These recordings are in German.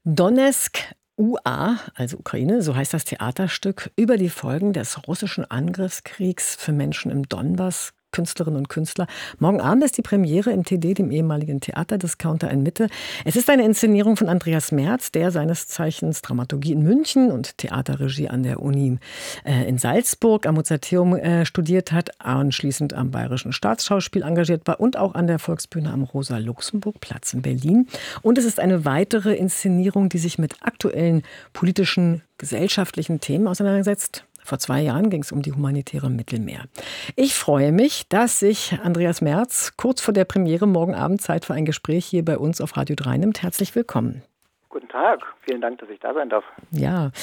Donezk UA, also Ukraine, so heißt das Theaterstück über die Folgen des russischen Angriffskriegs für Menschen im Donbass, Künstlerinnen und Künstler. Morgen Abend ist die Premiere im TD, dem ehemaligen Theaterdiscounter in Mitte. Es ist eine Inszenierung von Andreas Merz, der seines Zeichens Dramaturgie in München und Theaterregie an der Uni in Salzburg am Mozarteum studiert hat, anschließend am Bayerischen Staatsschauspiel engagiert war und auch an der Volksbühne am Rosa-Luxemburg-Platz in Berlin. Und es ist eine weitere Inszenierung, die sich mit aktuellen politischen, gesellschaftlichen Themen auseinandersetzt. Vor 2 Jahren ging es um die humanitäre Mittelmeer. Ich freue mich, dass sich Andreas Merz kurz vor der Premiere morgen Abend Zeit für ein Gespräch hier bei uns auf Radio 3 nimmt. Herzlich willkommen. Guten Tag, vielen Dank, dass ich da sein darf. Ja.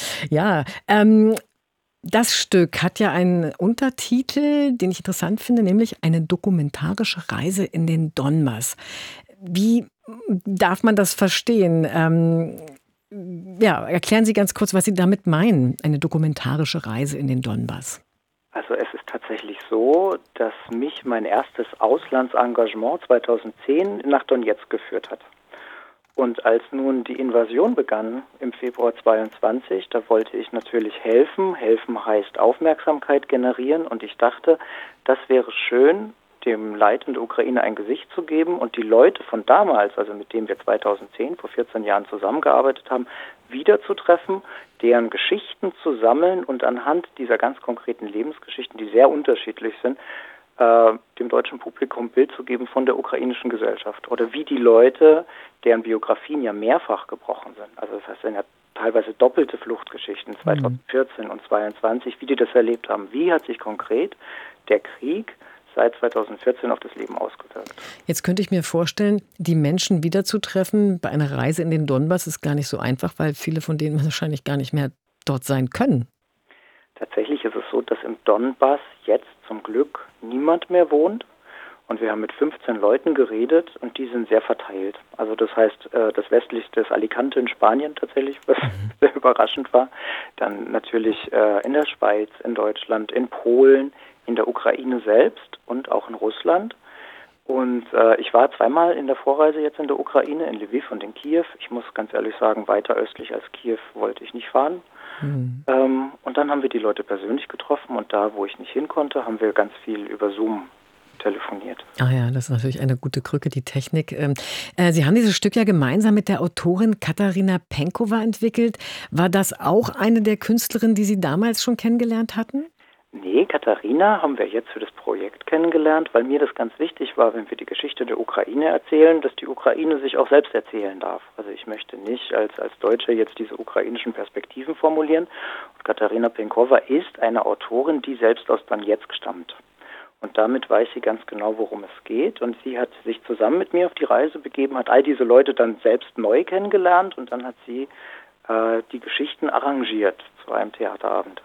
Das Stück hat ja einen Untertitel, den ich interessant finde, nämlich eine dokumentarische Reise in den Donbass. Wie darf man das verstehen? Erklären Sie ganz kurz, was Sie damit meinen, eine dokumentarische Reise in den Donbass. Also es ist tatsächlich so, dass mich mein erstes Auslandsengagement 2010 nach Donezk geführt hat. Und als nun die Invasion begann im Februar 22, da wollte ich natürlich helfen. Helfen heißt Aufmerksamkeit generieren und ich dachte, das wäre schön, dem Leid in der Ukraine ein Gesicht zu geben und die Leute von damals, also mit denen wir 2010, vor 14 Jahren zusammengearbeitet haben, wiederzutreffen, deren Geschichten zu sammeln und anhand dieser ganz konkreten Lebensgeschichten, die sehr unterschiedlich sind, dem deutschen Publikum ein Bild zu geben von der ukrainischen Gesellschaft oder wie die Leute, deren Biografien ja mehrfach gebrochen sind, also das heißt, sind ja teilweise doppelte Fluchtgeschichten 2014 und 2022, wie die das erlebt haben. Wie hat sich konkret der Krieg seit 2014 auf das Leben ausgewirkt? Jetzt könnte ich mir vorstellen, die Menschen wiederzutreffen bei einer Reise in den Donbass ist gar nicht so einfach, weil viele von denen wahrscheinlich gar nicht mehr dort sein können. Tatsächlich ist es so, dass im Donbass jetzt zum Glück niemand mehr wohnt. Und wir haben mit 15 Leuten geredet und die sind sehr verteilt. Also das heißt, das westlichste ist Alicante in Spanien tatsächlich, was sehr überraschend war. Dann natürlich in der Schweiz, in Deutschland, in Polen, in der Ukraine selbst und auch in Russland. Und ich war 2-mal in der Vorreise jetzt in der Ukraine, in Lviv und in Kiew. Ich muss ganz ehrlich sagen, weiter östlich als Kiew wollte ich nicht fahren. Und dann haben wir die Leute persönlich getroffen und da, wo ich nicht hin konnte, haben wir ganz viel über Zoom telefoniert. Ah ja, das ist natürlich eine gute Krücke, die Technik. Sie haben dieses Stück ja gemeinsam mit der Autorin Katarina Penkova entwickelt. War das auch eine der Künstlerinnen, die Sie damals schon kennengelernt hatten? Nee, Katharina haben wir jetzt für das Projekt kennengelernt, weil mir das ganz wichtig war, wenn wir die Geschichte der Ukraine erzählen, dass die Ukraine sich auch selbst erzählen darf. Also ich möchte nicht als Deutsche jetzt diese ukrainischen Perspektiven formulieren. Und Katarina Penkova ist eine Autorin, die selbst aus Donezk stammt. Und damit weiß sie ganz genau, worum es geht. Und sie hat sich zusammen mit mir auf die Reise begeben, hat all diese Leute dann selbst neu kennengelernt und dann hat sie die Geschichten arrangiert zu einem Theaterabend.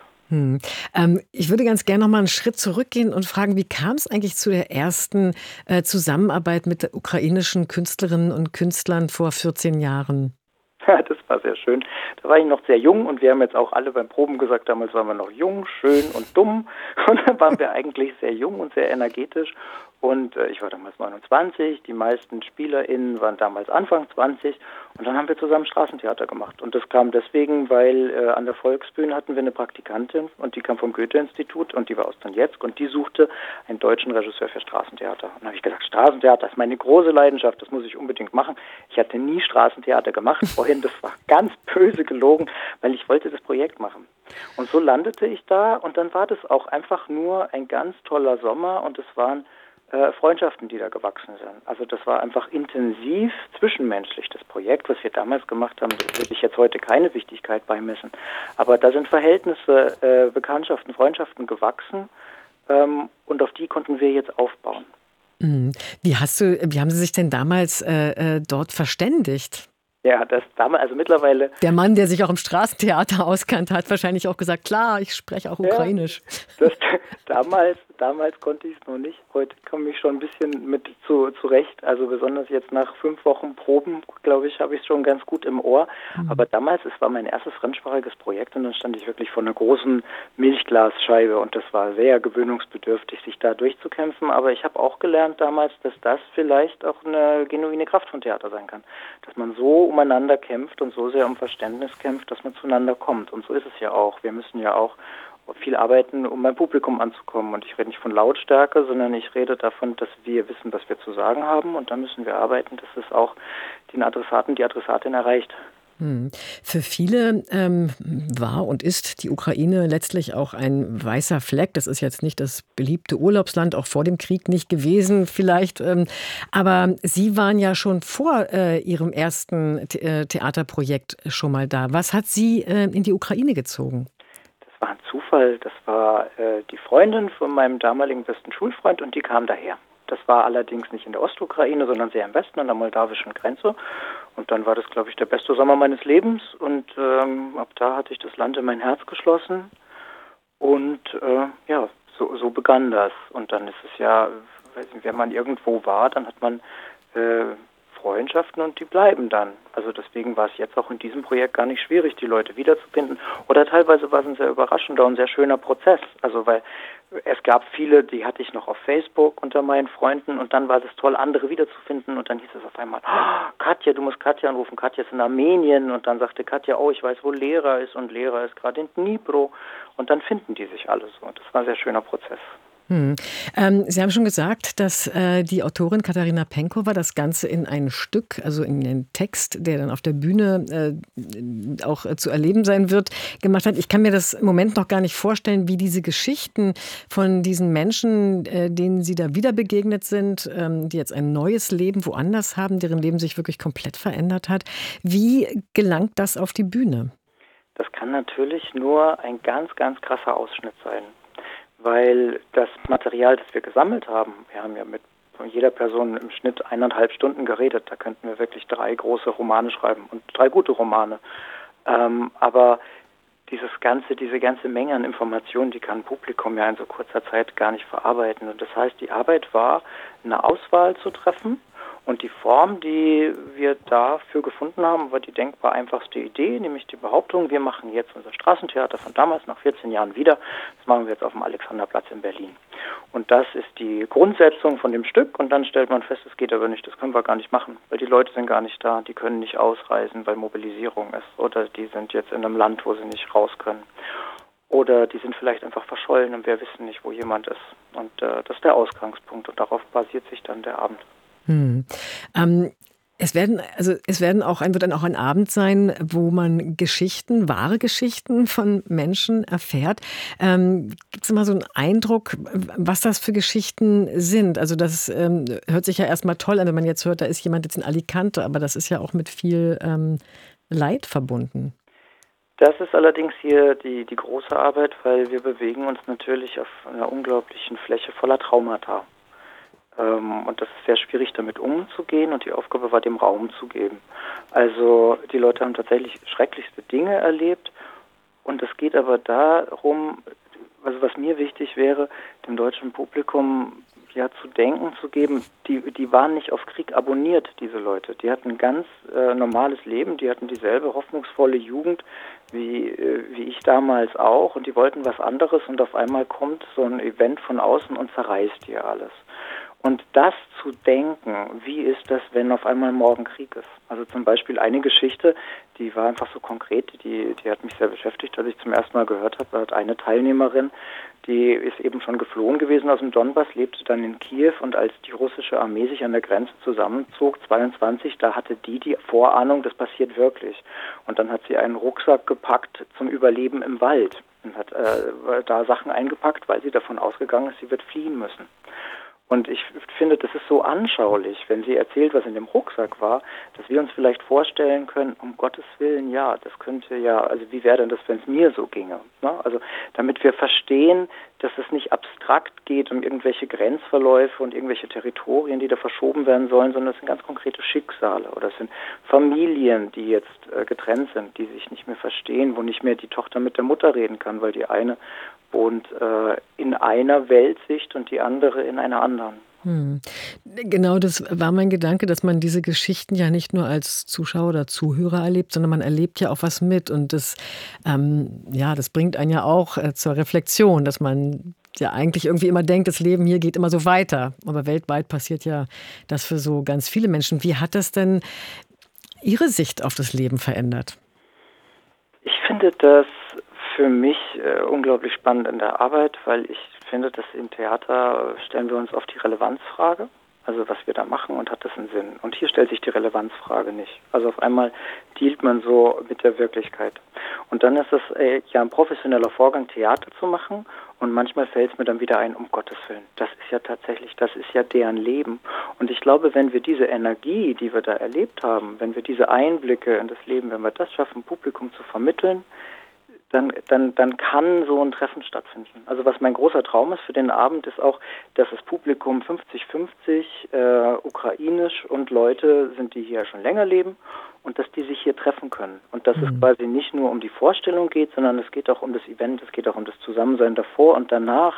Ich würde ganz gerne noch mal einen Schritt zurückgehen und fragen, wie kam es eigentlich zu der ersten Zusammenarbeit mit ukrainischen Künstlerinnen und Künstlern vor 14 Jahren? Ja, das war sehr schön. Da war ich noch sehr jung und wir haben jetzt auch alle beim Proben gesagt, damals waren wir noch jung, schön und dumm. Und dann waren wir eigentlich sehr jung und sehr energetisch. Und ich war damals 29, die meisten SpielerInnen waren damals Anfang 20 und dann haben wir zusammen Straßentheater gemacht. Und das kam deswegen, weil an der Volksbühne hatten wir eine Praktikantin und die kam vom Goethe-Institut und die war aus Donezk und die suchte einen deutschen Regisseur für Straßentheater. Und dann habe ich gesagt, Straßentheater ist meine große Leidenschaft, das muss ich unbedingt machen. Ich hatte nie Straßentheater gemacht vorhin, das war ganz böse gelogen, weil ich wollte das Projekt machen. Und so landete ich da und dann war das auch einfach nur ein ganz toller Sommer und es waren Freundschaften, die da gewachsen sind. Also das war einfach intensiv zwischenmenschlich, das Projekt, was wir damals gemacht haben, das würde ich jetzt heute keine Wichtigkeit beimessen. Aber da sind Verhältnisse, Bekanntschaften, Freundschaften gewachsen und auf die konnten wir jetzt aufbauen. Wie haben Sie sich denn damals dort verständigt? Ja, das damals, also mittlerweile. Der Mann, der sich auch im Straßentheater auskannte, hat wahrscheinlich auch gesagt, klar, ich spreche auch Ukrainisch. Damals Damals konnte ich es noch nicht. Heute komme ich schon ein bisschen mit zurecht. Also besonders jetzt nach 5 Wochen Proben, glaube ich, habe ich es schon ganz gut im Ohr. Aber damals, es war mein erstes fremdsprachiges Projekt und dann stand ich wirklich vor einer großen Milchglasscheibe und das war sehr gewöhnungsbedürftig, sich da durchzukämpfen. Aber ich habe auch gelernt damals, dass das vielleicht auch eine genuine Kraft von Theater sein kann. Dass man so umeinander kämpft und so sehr um Verständnis kämpft, dass man zueinander kommt. Und so ist es ja auch. Wir müssen ja auch viel arbeiten, um beim Publikum anzukommen. Und ich rede nicht von Lautstärke, sondern ich rede davon, dass wir wissen, was wir zu sagen haben. Und da müssen wir arbeiten, dass es auch den Adressaten, die Adressatin erreicht. Für viele war und ist die Ukraine letztlich auch ein weißer Fleck. Das ist jetzt nicht das beliebte Urlaubsland, auch vor dem Krieg nicht gewesen vielleicht. Aber Sie waren ja schon vor Ihrem ersten Theaterprojekt schon mal da. Was hat Sie in die Ukraine gezogen? Das war ein Zufall. Das war die Freundin von meinem damaligen besten Schulfreund und die kam daher. Das war allerdings nicht in der Ostukraine, sondern sehr im Westen an der moldawischen Grenze. Und dann war das, glaube ich, der beste Sommer meines Lebens. Und ab da hatte ich das Land in mein Herz geschlossen. Und ja, so begann das. Und dann ist es ja, wenn man irgendwo war, dann hat man Freundschaften und die bleiben dann. Also deswegen war es jetzt auch in diesem Projekt gar nicht schwierig, die Leute wiederzufinden. Oder teilweise war es ein sehr überraschender und sehr schöner Prozess. Also weil es gab viele, die hatte ich noch auf Facebook unter meinen Freunden und dann war es toll, andere wiederzufinden und dann hieß es auf einmal, Katja, du musst Katja anrufen, Katja ist in Armenien und dann sagte Katja, oh, ich weiß, wo Lehrer ist und Lehrer ist gerade in Dnipro und dann finden die sich alle so und das war ein sehr schöner Prozess. Sie haben schon gesagt, dass die Autorin Katharina Penkova das Ganze in ein Stück, also in einen Text, der dann auf der Bühne auch zu erleben sein wird, gemacht hat. Ich kann mir das im Moment noch gar nicht vorstellen, wie diese Geschichten von diesen Menschen, denen Sie da wieder begegnet sind, die jetzt ein neues Leben woanders haben, deren Leben sich wirklich komplett verändert hat. Wie gelangt das auf die Bühne? Das kann natürlich nur ein ganz, ganz krasser Ausschnitt sein. Weil das Material, das wir gesammelt haben, wir haben ja mit jeder Person im Schnitt 1,5 Stunden geredet, da könnten wir wirklich 3 große Romane schreiben und 3 gute Romane. Aber diese ganze Menge an Informationen, die kann ein Publikum ja in so kurzer Zeit gar nicht verarbeiten. Und das heißt, die Arbeit war, eine Auswahl zu treffen. Und die Form, die wir dafür gefunden haben, war die denkbar einfachste Idee, nämlich die Behauptung, wir machen jetzt unser Straßentheater von damals nach 14 Jahren wieder. Das machen wir jetzt auf dem Alexanderplatz in Berlin. Und das ist die Grundsetzung von dem Stück. Und dann stellt man fest, es geht aber nicht, das können wir gar nicht machen, weil die Leute sind gar nicht da, die können nicht ausreisen, weil Mobilisierung ist. Oder die sind jetzt in einem Land, wo sie nicht raus können. Oder die sind vielleicht einfach verschollen und wir wissen nicht, wo jemand ist. Und das ist der Ausgangspunkt und darauf basiert sich dann der Abend. Hm. Wird dann auch ein Abend sein, wo man Geschichten, wahre Geschichten von Menschen erfährt. Gibt es mal so einen Eindruck, was das für Geschichten sind? Also das hört sich ja erstmal toll an, wenn man jetzt hört, da ist jemand jetzt in Alicante, aber das ist ja auch mit viel Leid verbunden. Das ist allerdings hier die große Arbeit, weil wir bewegen uns natürlich auf einer unglaublichen Fläche voller Traumata. Und das ist sehr schwierig, damit umzugehen und die Aufgabe war, dem Raum zu geben. Also die Leute haben tatsächlich schrecklichste Dinge erlebt und es geht aber darum, also was mir wichtig wäre, dem deutschen Publikum ja zu denken zu geben, die waren nicht auf Krieg abonniert, diese Leute. Die hatten ein ganz normales Leben, die hatten dieselbe hoffnungsvolle Jugend wie ich damals auch und die wollten was anderes und auf einmal kommt so ein Event von außen und zerreißt hier alles. Und das zu denken, wie ist das, wenn auf einmal morgen Krieg ist? Also zum Beispiel eine Geschichte, die war einfach so konkret, die hat mich sehr beschäftigt, als ich zum ersten Mal gehört habe. Da hat eine Teilnehmerin, die ist eben schon geflohen gewesen aus dem Donbass, lebte dann in Kiew und als die russische Armee sich an der Grenze zusammenzog, 22, da hatte die Vorahnung, das passiert wirklich. Und dann hat sie einen Rucksack gepackt zum Überleben im Wald und hat da Sachen eingepackt, weil sie davon ausgegangen ist, sie wird fliehen müssen. Und ich finde, das ist so anschaulich, wenn sie erzählt, was in dem Rucksack war, dass wir uns vielleicht vorstellen können, um Gottes Willen, ja, das könnte ja, also wie wäre denn das, wenn es mir so ginge? Ne? Also damit wir verstehen, dass es nicht abstrakt geht um irgendwelche Grenzverläufe und irgendwelche Territorien, die da verschoben werden sollen, sondern es sind ganz konkrete Schicksale oder es sind Familien, die jetzt getrennt sind, die sich nicht mehr verstehen, wo nicht mehr die Tochter mit der Mutter reden kann, weil die eine wohnt in einer Weltsicht und die andere in einer anderen. Hm. Genau, das war mein Gedanke, dass man diese Geschichten ja nicht nur als Zuschauer oder Zuhörer erlebt, sondern man erlebt ja auch was mit. Und das bringt einen ja auch zur Reflexion, dass man ja eigentlich irgendwie immer denkt, das Leben hier geht immer so weiter. Aber weltweit passiert ja das für so ganz viele Menschen. Wie hat das denn Ihre Sicht auf das Leben verändert? Ich finde das für mich unglaublich spannend in der Arbeit, weil ich finde, dass im Theater stellen wir uns oft die Relevanzfrage, also was wir da machen und hat das einen Sinn. Und hier stellt sich die Relevanzfrage nicht. Also auf einmal dealt man so mit der Wirklichkeit. Und dann ist es ja ein professioneller Vorgang, Theater zu machen. Und manchmal fällt es mir dann wieder ein, um Gottes Willen, das ist ja tatsächlich, das ist ja deren Leben. Und ich glaube, wenn wir diese Energie, die wir da erlebt haben, wenn wir diese Einblicke in das Leben, wenn wir das schaffen, Publikum zu vermitteln, dann kann so ein Treffen stattfinden. Also was mein großer Traum ist für den Abend, ist auch, dass das Publikum 50-50 ukrainisch und Leute sind, die hier schon länger leben und dass die sich hier treffen können. Und dass es quasi nicht nur um die Vorstellung geht, sondern es geht auch um das Event, es geht auch um das Zusammensein davor und danach,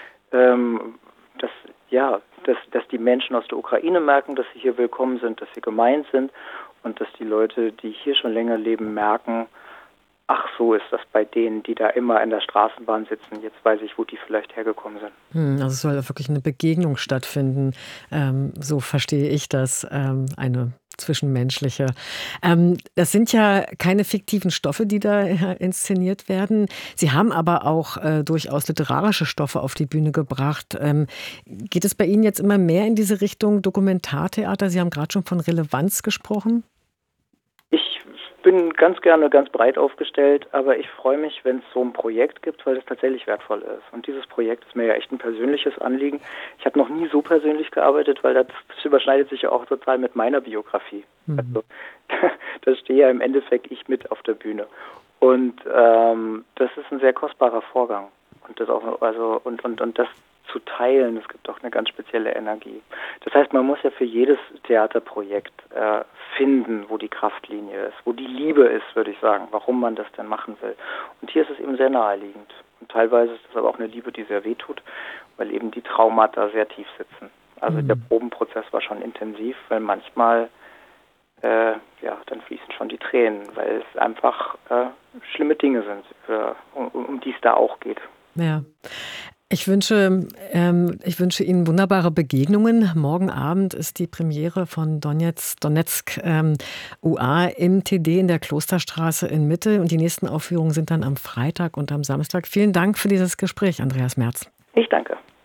dass die Menschen aus der Ukraine merken, dass sie hier willkommen sind, dass sie gemeint sind und dass die Leute, die hier schon länger leben, merken, ach, so ist das bei denen, die da immer in der Straßenbahn sitzen. Jetzt weiß ich, wo die vielleicht hergekommen sind. Also es soll wirklich eine Begegnung stattfinden. So verstehe ich das, eine zwischenmenschliche. Das sind ja keine fiktiven Stoffe, die da inszeniert werden. Sie haben aber auch durchaus literarische Stoffe auf die Bühne gebracht. Geht es bei Ihnen jetzt immer mehr in diese Richtung Dokumentartheater? Sie haben gerade schon von Relevanz gesprochen. Ich bin ganz gerne ganz breit aufgestellt, aber ich freue mich, wenn es so ein Projekt gibt, weil es tatsächlich wertvoll ist. Und dieses Projekt ist mir ja echt ein persönliches Anliegen. Ich habe noch nie so persönlich gearbeitet, weil das überschneidet sich ja auch total mit meiner Biografie. Also da stehe ja im Endeffekt ich mit auf der Bühne. Und das ist ein sehr kostbarer Vorgang. Und das auch, also und das zu teilen, es gibt auch eine ganz spezielle Energie. Das heißt, man muss ja für jedes Theaterprojekt finden, wo die Kraftlinie ist, wo die Liebe ist, würde ich sagen, warum man das denn machen will. Und hier ist es eben sehr naheliegend. Und teilweise ist es aber auch eine Liebe, die sehr wehtut, weil eben die Traumata sehr tief sitzen. Also der Probenprozess war schon intensiv, weil manchmal dann fließen schon die Tränen, weil es einfach schlimme Dinge sind, um die es da auch geht. Ja. Ich wünsche Ihnen wunderbare Begegnungen. Morgen Abend ist die Premiere von Donetsk UA im TD in der Klosterstraße in Mitte. Und die nächsten Aufführungen sind dann am Freitag und am Samstag. Vielen Dank für dieses Gespräch, Andreas Merz. Ich danke.